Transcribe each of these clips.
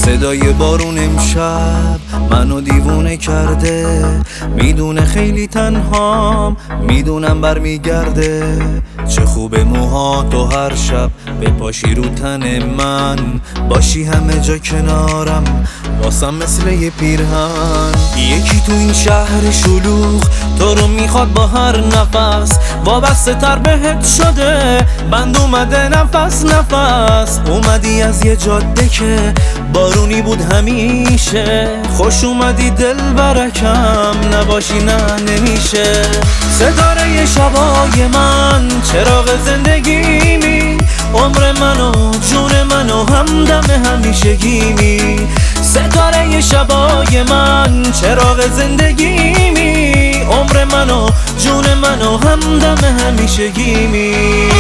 صدای بارون امشب منو دیوونه کرده، میدونه خیلی تنهام، میدونم برمیگرده. چه خوبه موها تو هر شب بپاشی رو تن من، باشی همه جا کنارم، واسم مثل یه پیرهن. یکی تو این شهر شلوغ تو رو میخواد با هر نفس، وابسته تر بهت شده، بند اومده نفس نفس. اومدی از یه جاده که بارونی بود همیشه، خوش اومدی دل برکم، نباشی نه نمیشه. ستاره شبای من، چراغ زندگیمی، عمر منو جون منو همدم همیشگیمی. ستاره شبای من، چراغ زندگیمی، عمر منو جون منو همدم همیشگیمی.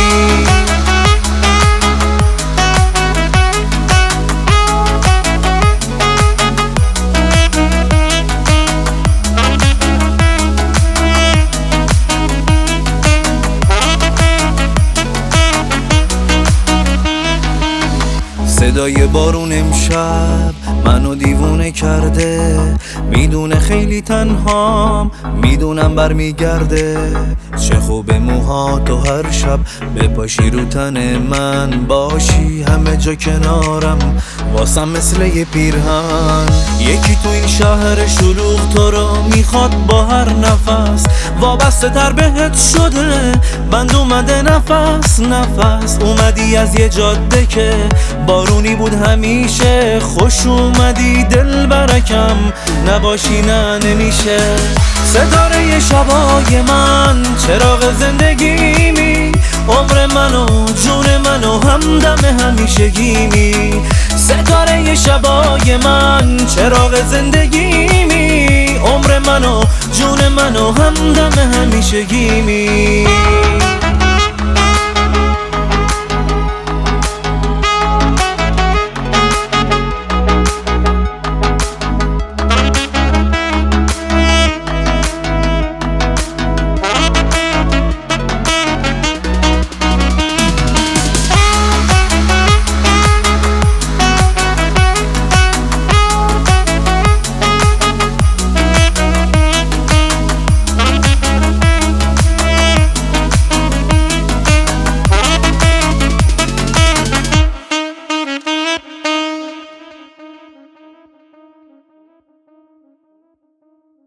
صدای بارون امشب منو دیوونه کرده، میدونه خیلی تنهام، میدونم برمیگرده. چه خوبه موها تو هر شب بپاشی رو تن من، باشی همه جا کنارم، واسم مثل یه پیرهن. یکی تو این شهر شلوغ تو رو میخواد با هر نفس، وابسته تر بهت شده، بند اومده نفس نفس. اومدی از یه جاده که بارونی بود همیشه، خوش اومدی دل برکم، نباشی نه نمیشه. ستاره شبای من، چراغ زندگیمی، عمر منو جون منو همدم همیشگیمی. ستاره شبای من، چراغ زندگیمی، عمر منو جون منو همدم همیشگیمی.